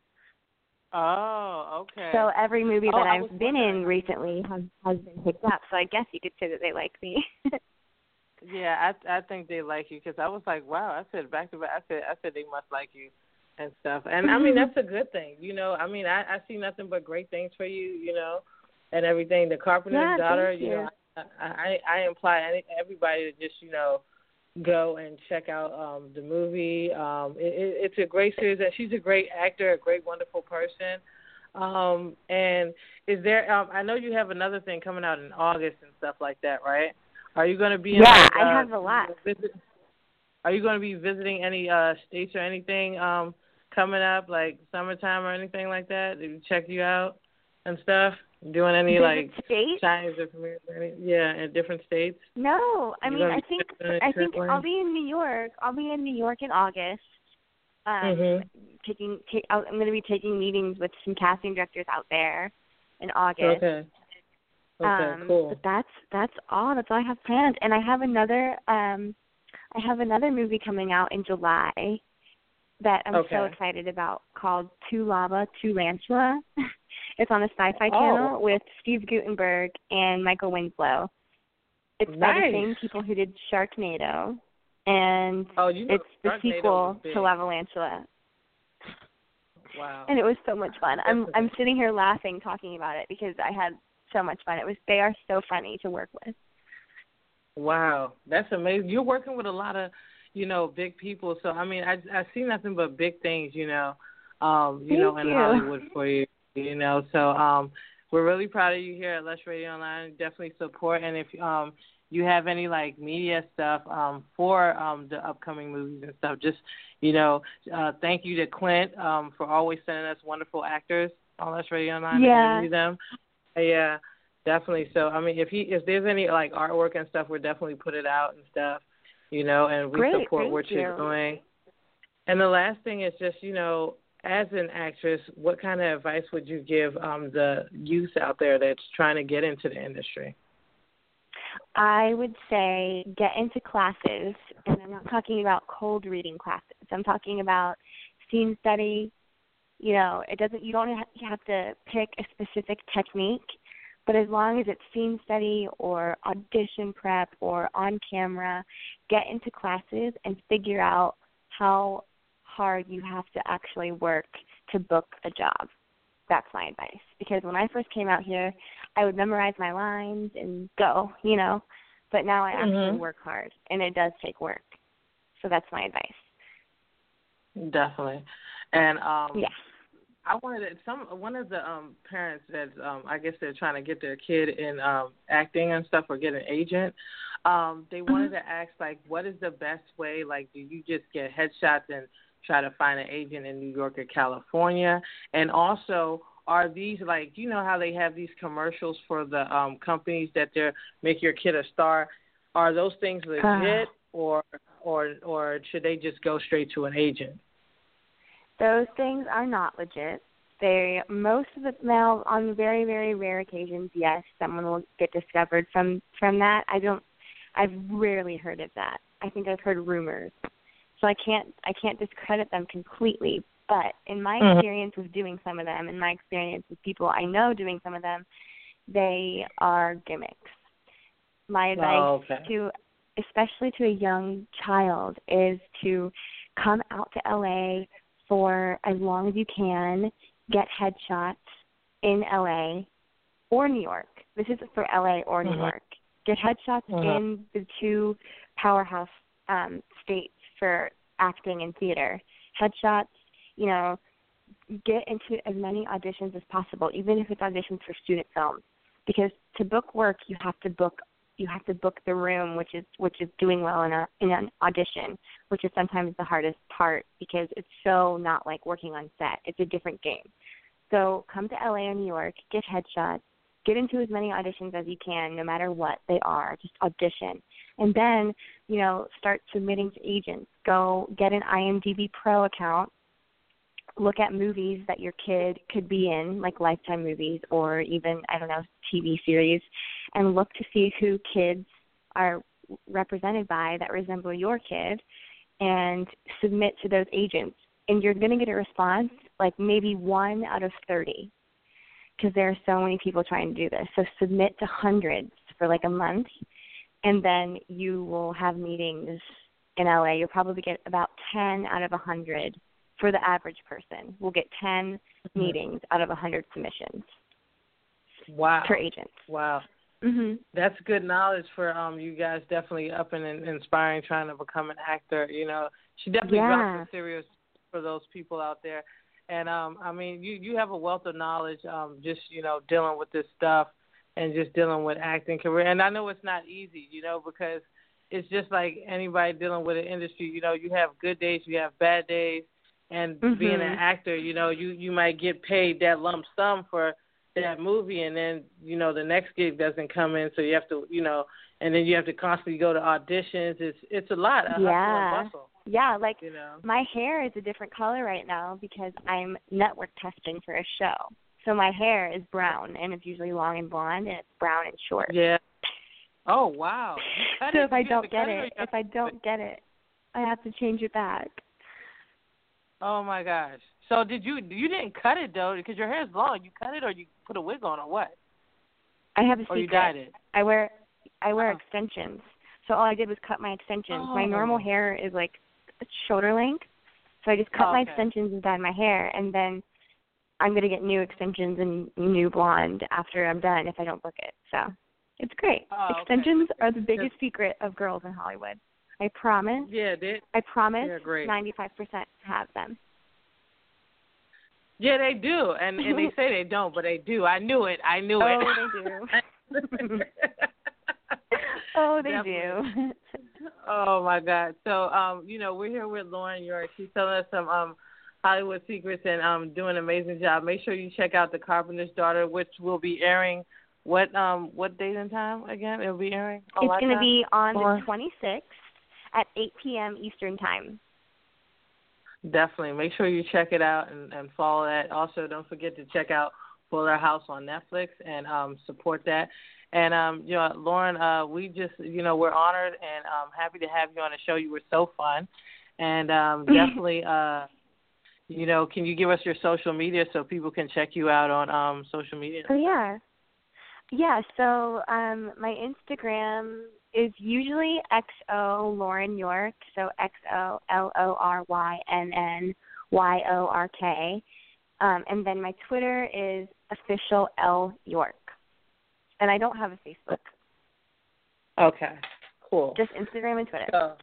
Oh, okay. So every movie that I've been in recently has been picked up. So I guess you could say that they like me. Yeah, I think they like you because I was like, wow. I said back to back. I said they must like you and stuff. And I mean that's a good thing. I mean I see nothing but great things for you. And everything. The Carpenter's Daughter. I imply everybody to just go and check out the movie. It's a great series, and she's a great actor, a great, wonderful person. And is there? I know you have another thing coming out in August and stuff like that, right? Are you going to be? I have a lot. Are you going to be visiting any states or anything coming up, like summertime or anything like that? Did we check you out and stuff? Doing any states? Chinese or premieres? In different states. No, I think I'll be in New York. I'll be in New York in August. I'm going to be taking meetings with some casting directors out there in August. Okay. Cool. But that's all. That's all I have planned. And I have another movie coming out in July that I'm so excited about called To Lava, To Lantula. It's on the Sci-Fi Channel with Steve Guttenberg and Michael Winslow. It's by the same people who did Sharknado, and it's the sequel to Lavalantula. Wow! And it was so much fun. I'm sitting here laughing talking about it because I had so much fun. They are so funny to work with. Wow, that's amazing. You're working with a lot of big people. So I mean, I see nothing but big things. In Hollywood for you. So we're really proud of you here at Lush Radio Online. Definitely support, and if you have any media stuff for the upcoming movies and stuff, just thank you to Clint for always sending us wonderful actors on Lush Radio Online to interview them. Yeah, definitely. So I mean, if there's any artwork and stuff, we'll definitely put it out and stuff. And we support what you're doing. And the last thing is just as an actress, what kind of advice would you give the youth out there that's trying to get into the industry? I would say get into classes, and I'm not talking about cold reading classes. I'm talking about scene study. You don't have to pick a specific technique, but as long as it's scene study or audition prep or on camera, get into classes and figure out how hard you have to actually work to book a job. That's my advice. Because when I first came out here, I would memorize my lines and go, but now I actually work hard, and it does take work. So that's my advice. Definitely. And I wanted one of the parents that I guess they're trying to get their kid in acting and stuff or get an agent. They wanted to ask, like, what is the best way? Like, do you just get headshots and try to find an agent in New York or California? And also, are these, like, you know how they have these commercials for the companies that they're make your kid a star? Are those things legit, or should they just go straight to an agent? Those things are not legit. Most of the now, on very, very rare occasions, yes, someone will get discovered from that. I've rarely heard of that. I think I've heard rumors. So I can't discredit them completely. But in my experience with doing some of them, in my experience with people I know doing some of them, they are gimmicks. My advice to, especially to a young child, is to come out to LA for as long as you can, get headshots in LA or New York. This is for LA or New York. Get headshots in the two powerhouse states for acting and theater. Headshots, you know, get into as many auditions as possible, even if it's auditions for student films. Because to book work, you have to book the room, which is doing well in an audition, which is sometimes the hardest part because it's so not like working on set. It's a different game. So come to LA or New York, get headshots, get into as many auditions as you can, no matter what they are. Just audition. And then, you know, start submitting to agents. Go get an IMDb Pro account. Look at movies that your kid could be in, like Lifetime movies or even, I don't know, TV series, and look to see who kids are represented by that resemble your kid and submit to those agents. And you're going to get a response, like maybe 1 out of 30, because there are so many people trying to do this. So submit to hundreds for like a month, and then you will have meetings in LA. You'll probably get about 10 out of 100 for the average person. We'll get 10 meetings out of 100 submissions. Wow. Per agent. Wow. Mm-hmm. That's good knowledge for you guys, definitely up and inspiring, trying to become an actor. You know, she definitely dropped some serious for those people out there. And, I mean, you have a wealth of knowledge just, you know, dealing with this stuff and just dealing with acting career. And I know it's not easy, you know, because it's just like anybody dealing with an industry. You know, you have good days, you have bad days. And being an actor, you know, you might get paid that lump sum for that movie, and then, you know, the next gig doesn't come in, so you have to, you know, and then you have to constantly go to auditions. It's a lot of hustle and bustle. Yeah, like, you know, my hair is a different color right now because I'm network testing for a show. So my hair is brown, and it's usually long and blonde, and it's brown and short. Yeah. Oh, wow. So if I don't get it, I have to change it back. Oh my gosh! So you didn't cut it though, because your hair is long. You cut it, or you put a wig on, or what? I have a secret. Or you dyed it? I wear extensions. So all I did was cut my extensions. My normal hair is like shoulder length, so I just cut my extensions and dyed my hair, and then I'm gonna get new extensions and new blonde after I'm done if I don't book it. So it's great. Extensions are the biggest secret of girls in Hollywood. I promise. Yeah, I promise. They're great. 95% have them. Yeah, they do, and they say they don't, but they do. I knew it. Oh, they do. Oh, they do. Oh my God. So, you know, we're here with Lauren York. She's telling us some Hollywood secrets and doing an amazing job. Make sure you check out The Carpenter's Daughter, which will be airing. What date and time again? It'll be airing. It's going to be on the 26th. At 8 p.m. Eastern Time. Definitely. Make sure you check it out and follow that. Also, don't forget to check out Fuller House on Netflix and support that. And, you know, Lauren, we just, you know, we're honored and happy to have you on the show. You were so fun. And definitely, you know, can you give us your social media so people can check you out on social media? Oh, yeah. Yeah, so my Instagram is usually XO Lauren York, so XOLORYNNYORK. And then my Twitter is official L York. And I don't have a Facebook. Okay, cool. Just Instagram and Twitter. So,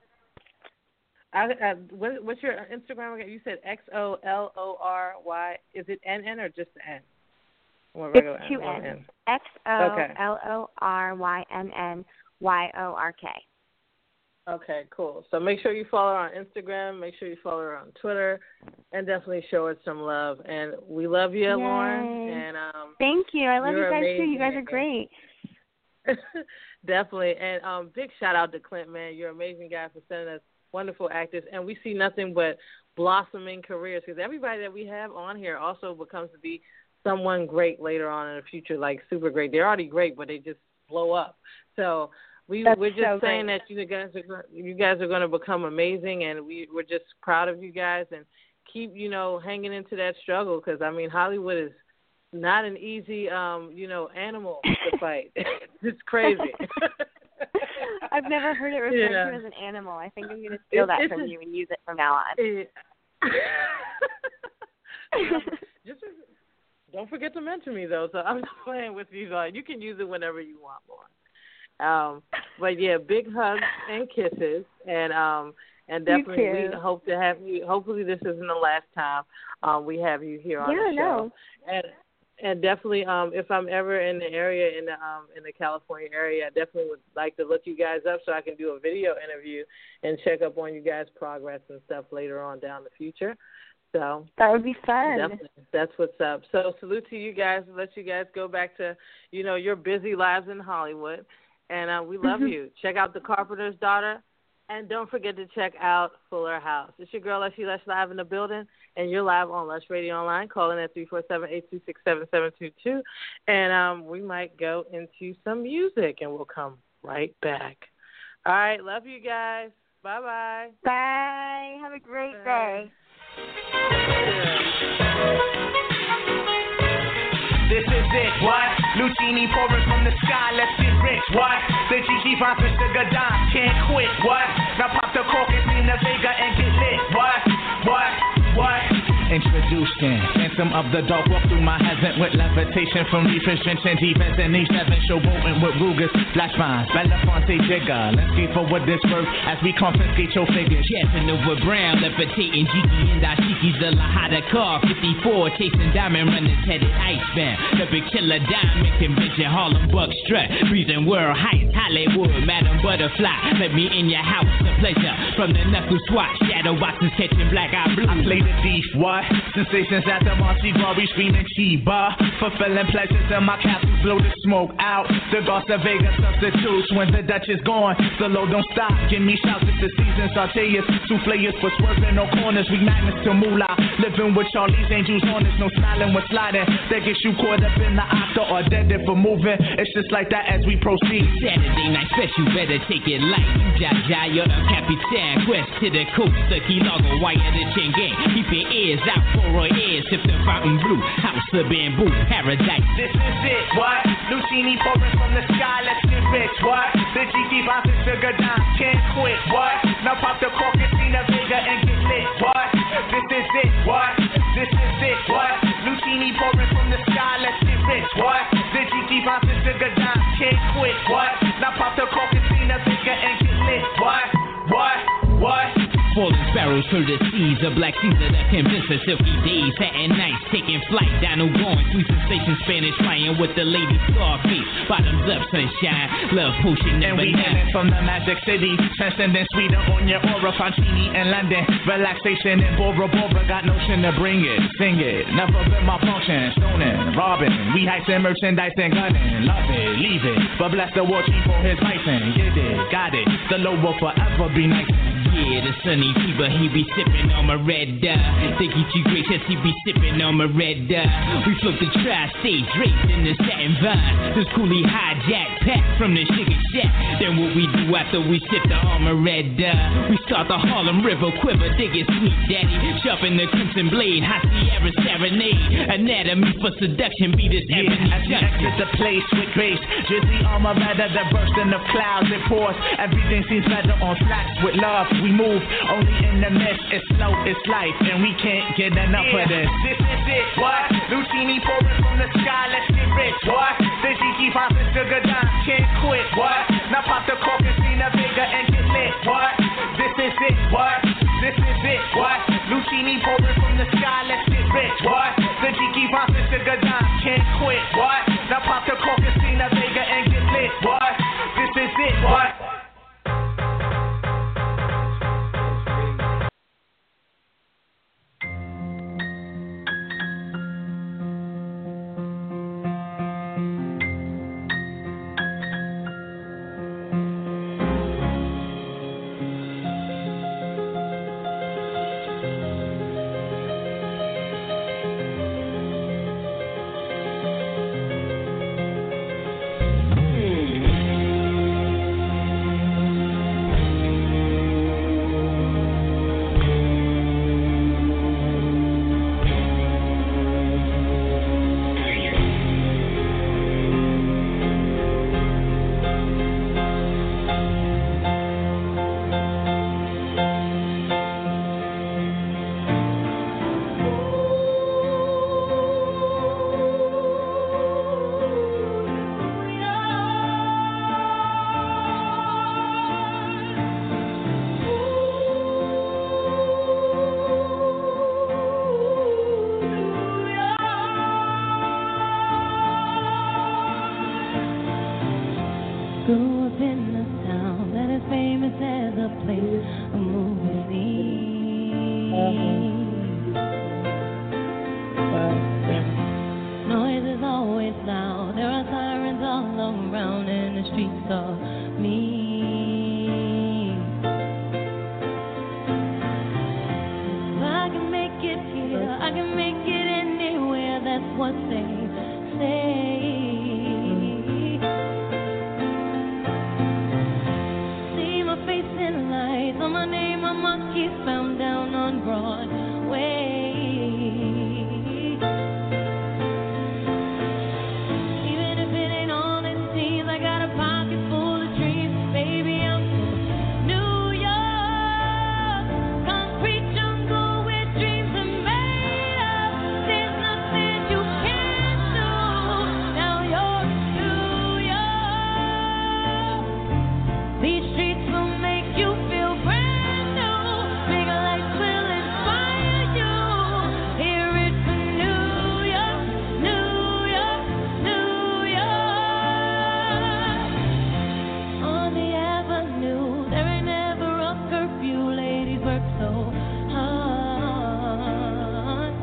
what's your Instagram again? You said XOLORY. Is it NN or just the N? It's 2 N. XOLORYNNYORK. YORK. Okay, cool. So make sure you follow her on Instagram. Make sure you follow her on Twitter, and definitely show her some love. And we love you, Lauren. And thank you. I love you guys amazing. too. You guys are great. Definitely. And big shout out to Clint, man. You're an amazing guy for sending us wonderful actors. And we see nothing but blossoming careers, because everybody that we have on here also becomes to be someone great later on in the future, like super great. They're already great, but they just blow up. So we're just saying that you guys are going to become amazing, and we're just proud of you guys, and keep, hanging into that struggle, because, I mean, Hollywood is not an easy, animal to fight. It's crazy. I've never heard it referred to as an animal. I think I'm going to steal that from you and use it from now on. Just don't forget to mention me, though. So I'm just playing with you. You can use it whenever you want, Lauren. But yeah, big hugs and kisses, and definitely we hope to have you. Hopefully, this isn't the last time we have you here on the show. No. And definitely, if I'm ever in the area, in the California area, I definitely would like to look you guys up so I can do a video interview and check up on you guys' progress and stuff later on down the future. So that would be fun. Definitely. That's what's up. So salute to you guys. Let you guys go back to, your busy lives in Hollywood. And we love you. Check out The Carpenter's Daughter. And don't forget to check out Fuller House. It's your girl, Leslie Lesh, live in the building. And you're live on Lesh Radio Online. Call in at 347-826-7722. And we might go into some music, and we'll come right back. All right. Love you guys. Bye-bye. Bye. Have a great day. This is it, what? Lucini pouring from the sky, let's get rich, what? The Gigi vibes with Sugar Don, can't quit, what? Now pop the cork and Nina Vega and get lit, what? Introducing Phantom of the Dark, walk through my heaven with levitation from refrigeration defense and E7 showboating with Rugas, flash vines, Belafonte Jigger. Let's see for what this worth as we confiscate your figures. Casanova Brown, levitating Jiki and Dashiki's the Lahada car 54, chasing diamond runners headed icebound. The big killer diamond convention, Harlem Buck strut, breathing world heights, Hollywood, Madam Butterfly. Let me in your house, the pleasure from the knuckle swat, shadow boxes catching black eye blue. I play the thief, what? Sensations at the Marcy Bar, we screaming Chiba. Fulfilling pleasures in my capsules, blow the smoke out. The Garza Vega substitutes when the Dutch is gone. The low don't stop, give me shouts if the season sauteers. Souffleurs for swerving no corners, we magnets to moolah. Living with Charlie's Angels on us, no smiling with sliding. That gets you caught up in the octa or dead for moving. It's just like that as we proceed. Saturday night special, better take it light. Jaja, you're the Capitan. Quest to the coast, the Key Largo, wire the chain gang. Keep your ears out for a ear, sip the fountain blue. House of bamboo, paradise. This is it, what? Lucini pouring from the sky, let's get rich, what? The Gigi vibes and Sugar Don, can't quit, what? Now pop the cork and Nina Vega and get lit, what? This is it, what? This is it, what? Lucini pouring from the sky, let's get rich, what? The Gigi vibes and Sugar Don, can't quit, what? Now pop the cork and Nina Vega and get lit, what? Falling sparrows through the seas, a black Caesar that convince us silky days, satin nights, taking flight, down going, sweet sensation, Spanish flying with the lady Scarface, bottoms up, sunshine, love potion, and never we hailing from the magic city, transcending sweeter on your aura, Fontini in London, relaxation in Bora Bora, got notion to bring it, sing it, never been my function, stoning, robbing, we heisting merchandise and gunning, love it, leave it, but bless the war chief for his bison, get it, got it, the low will forever be nice. Yeah, the sunny fever, he be sipping on my red Think he too gracious, he be sipping on my red We float the tri-state draped in the satin vine. This coolie hijack pack from the sugar shack. Then what we do after we sip the armor red we start the Harlem River quiver, dig it sweet daddy. Sharpen the crimson blade, hot Sierra serenade. Anatomy for seduction, be this as you exit the place with grace. Drizzy armor rather than bursting of clouds, it pours. Everything seems better on slacks with love. We move only in the mist, it's slow, it's life, and we can't get enough of this. This is it, what? Lucini pouring from the sky, let's get rich, what? The Gigi vibes and Sugar Don, can't quit, what? Now pop the cork and Nina Vega and get lit, what? This is it, what? This is it, what? Lucini pouring from the sky, let's get rich, what? The Gigi vibes and Sugar Don, can't quit, what? Now pop the cork and Nina Vega and get lit, what? This is it, what? my name a monkey found down on Broadway. Even if it ain't all it seems, I got a pocket full of dreams. Baby, I'm from New York, concrete jungle where dreams are made of. There's nothing you can't do. Now you're in New York. These streets will make you feel brand new. Bigger lights will inspire you. Hear it from New York, New York, New York. On the avenue, there ain't never a curfew. Ladies work so hard.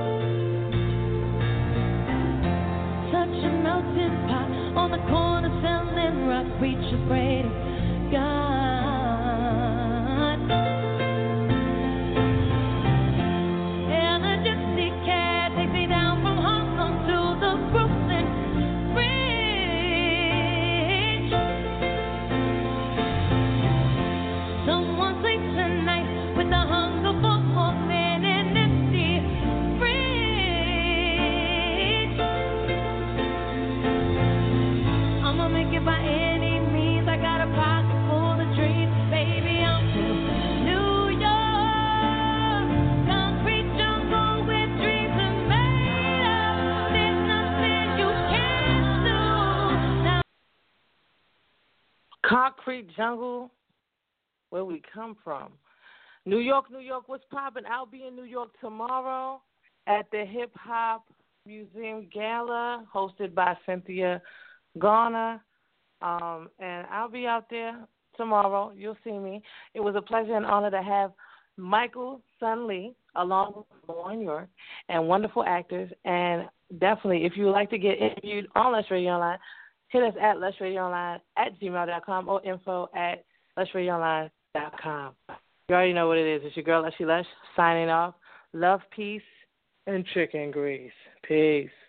Such a melting pot on the corner selling rock. Reach your greatest God. And a gypsy cat takes me down from Harlem to the Brooklyn Bridge. Someone sleeps tonight with the hunger for more than an empty fridge. I'ma make it by any means. I got a pocket full of dreams. Baby, I'm from New York, concrete jungle where dreams are made of. There's nothing you can't do. Now Concrete jungle, where we come from. New York, New York, what's poppin'? I'll be in New York tomorrow at the Hip Hop Museum Gala hosted by Cynthia Garner. And I'll be out there tomorrow. You'll see me. It was a pleasure and honor to have Michael Sun Lee along with Lauren York and wonderful actors. And definitely, if you would like to get interviewed on Let's Radio Online, hit us at letsradioonline@gmail.com or info@letsradioonline.com. You already know what it is. It's your girl, Leslie Lesh, signing off. Love, peace, and chicken grease. Peace.